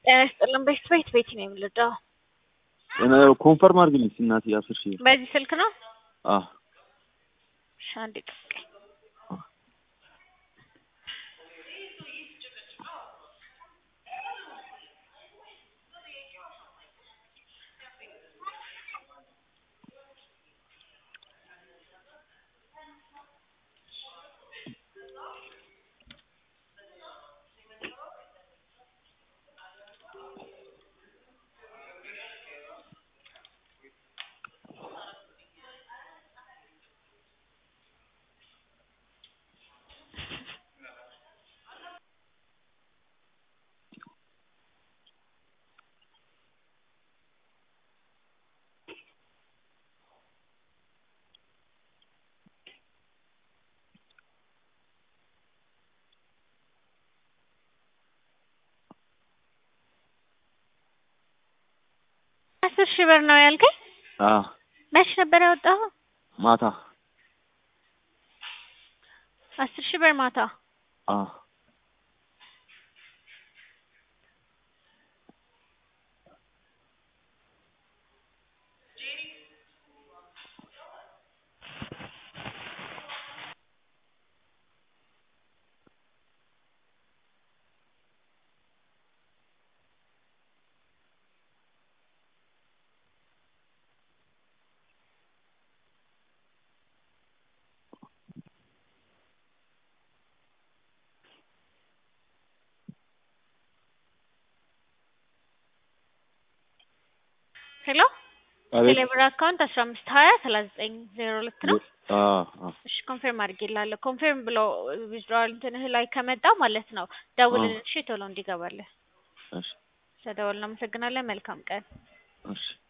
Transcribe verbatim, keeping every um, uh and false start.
ጤና ይስጥልን ቤት ቤት ቤት ነው የምልደው እኔ ኮንፈርም አድርግልኝ እናቴ አስር ሺህ በዚህ ስልክ ነው አዎ ሻንዴ አስር ሺህ ብር ነው ያልከኝ? አዎ መች ነበር ያወጣው? ማታ አስር ሺህ ብር ማታ? አዎ ሄሎ ቴሌብር አካውንት አስራ አምስት ሀያ ሰላሳ ዘጠኝ ዜሮ ሁለት ነው። አዎ እሺ ኮንፈርም አድርጌልሃለሁ። ኮንፈርም ብሎ ዊዝድሮዋል እንትንህ ላይ ከመጣ ማለት ነው ደውልልን እሺ ቶሎ እንዲገባልህ። እሺ ስለደወልን እናመሰግናለን። መልካም ቀን። እሺ